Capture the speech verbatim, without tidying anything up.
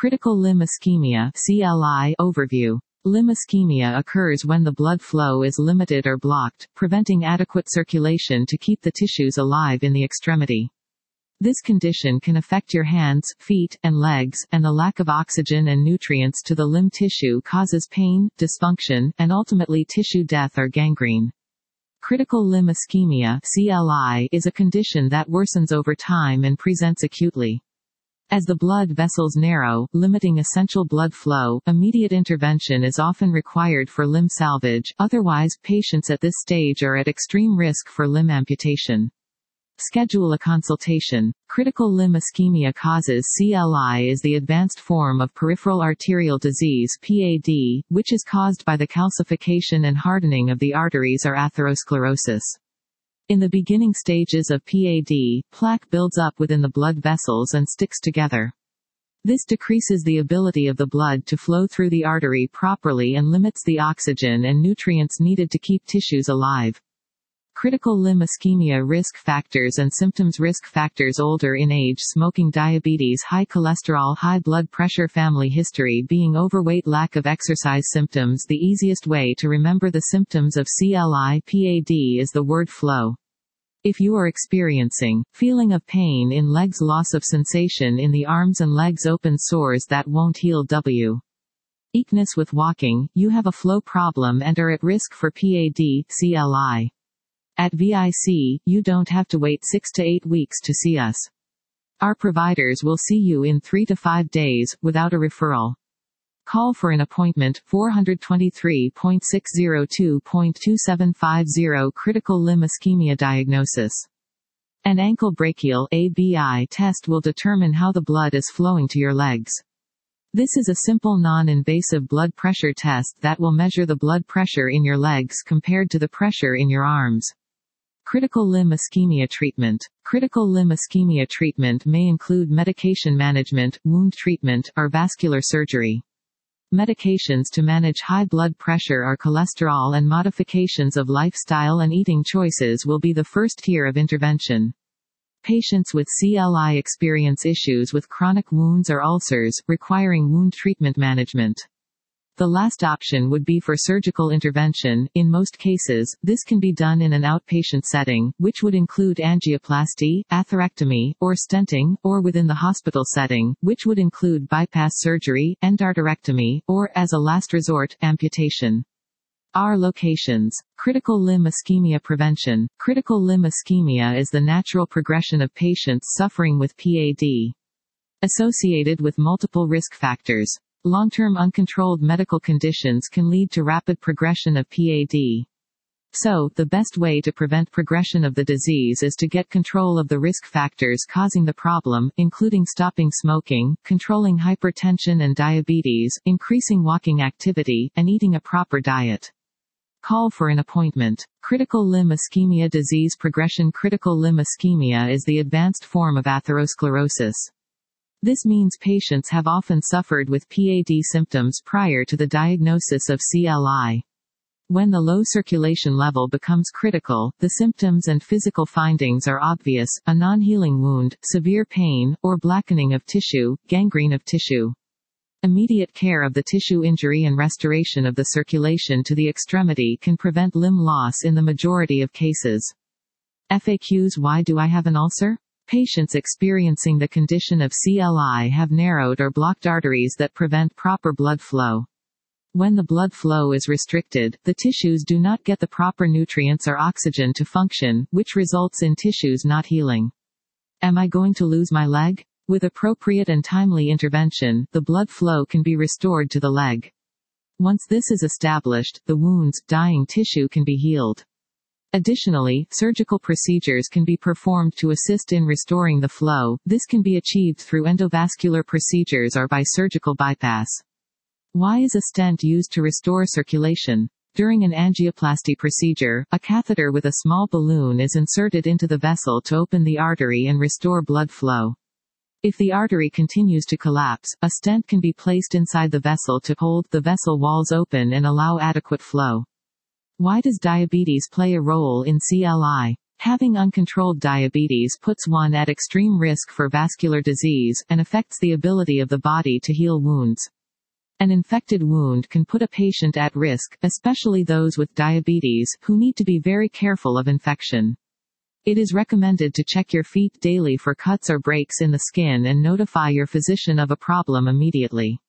Critical limb ischemia (C L I) overview. Limb ischemia occurs when the blood flow is limited or blocked, preventing adequate circulation to keep the tissues alive in the extremity. This condition can affect your hands, feet, and legs, and the lack of oxygen and nutrients to the limb tissue causes pain, dysfunction, and ultimately tissue death or gangrene. Critical limb ischemia (C L I) is a condition that worsens over time and presents acutely. As the blood vessels narrow, limiting essential blood flow, immediate intervention is often required for limb salvage, otherwise, patients at this stage are at extreme risk for limb amputation. Schedule a consultation. Critical limb ischemia causes C L I is the advanced form of peripheral arterial disease (P A D), which is caused by the calcification and hardening of the arteries or atherosclerosis. In the beginning stages of P A D, plaque builds up within the blood vessels and sticks together. This decreases the ability of the blood to flow through the artery properly and limits the oxygen and nutrients needed to keep tissues alive. Critical limb ischemia risk factors and symptoms. Risk factors: older in age, smoking, diabetes, high cholesterol, high blood pressure, family history, being overweight, lack of exercise. Symptoms. The easiest way to remember the symptoms of C L I P A D is the word flow. If you are experiencing feeling of pain in legs, loss of sensation in the arms and legs, open sores that won't heal, w weakness with walking, you have a flow problem and are at risk for P A D C L I. At V I C, you don't have to wait six to eight weeks to see us. Our providers will see you in three to five days, without a referral. Call for an appointment, four two three, six zero two, two seven five zero. Critical limb ischemia diagnosis. An ankle brachial A B I test will determine how the blood is flowing to your legs. This is a simple non-invasive blood pressure test that will measure the blood pressure in your legs compared to the pressure in your arms. Critical limb ischemia treatment. Critical limb ischemia treatment may include medication management, wound treatment, or vascular surgery. Medications to manage high blood pressure or cholesterol and modifications of lifestyle and eating choices will be the first tier of intervention. Patients with C L I experience issues with chronic wounds or ulcers, requiring wound treatment management. The last option would be for surgical intervention. In most cases, this can be done in an outpatient setting, which would include angioplasty, atherectomy, or stenting, or within the hospital setting, which would include bypass surgery, endarterectomy, or, as a last resort, amputation. Our locations. Critical limb ischemia prevention. Critical limb ischemia is the natural progression of patients suffering with P A D. Associated with multiple risk factors. Long-term uncontrolled medical conditions can lead to rapid progression of P A D. So, the best way to prevent progression of the disease is to get control of the risk factors causing the problem, including stopping smoking, controlling hypertension and diabetes, increasing walking activity, and eating a proper diet. Call for an appointment. Critical limb ischemia disease progression. Critical limb ischemia is the advanced form of atherosclerosis. This means patients have often suffered with P A D symptoms prior to the diagnosis of C L I. When the low circulation level becomes critical, the symptoms and physical findings are obvious: a non-healing wound, severe pain, or blackening of tissue, gangrene of tissue. Immediate care of the tissue injury and restoration of the circulation to the extremity can prevent limb loss in the majority of cases. F A Qs. Why do I have an ulcer? Patients experiencing the condition of C L I have narrowed or blocked arteries that prevent proper blood flow. When the blood flow is restricted, the tissues do not get the proper nutrients or oxygen to function, which results in tissues not healing. Am I going to lose my leg? With appropriate and timely intervention, the blood flow can be restored to the leg. Once this is established, the wound's dying tissue can be healed. Additionally, surgical procedures can be performed to assist in restoring the flow. This can be achieved through endovascular procedures or by surgical bypass. Why is a stent used to restore circulation? During an angioplasty procedure, a catheter with a small balloon is inserted into the vessel to open the artery and restore blood flow. If the artery continues to collapse, a stent can be placed inside the vessel to hold the vessel walls open and allow adequate flow. Why does diabetes play a role in C L I? Having uncontrolled diabetes puts one at extreme risk for vascular disease, and affects the ability of the body to heal wounds. An infected wound can put a patient at risk, especially those with diabetes, who need to be very careful of infection. It is recommended to check your feet daily for cuts or breaks in the skin and notify your physician of a problem immediately.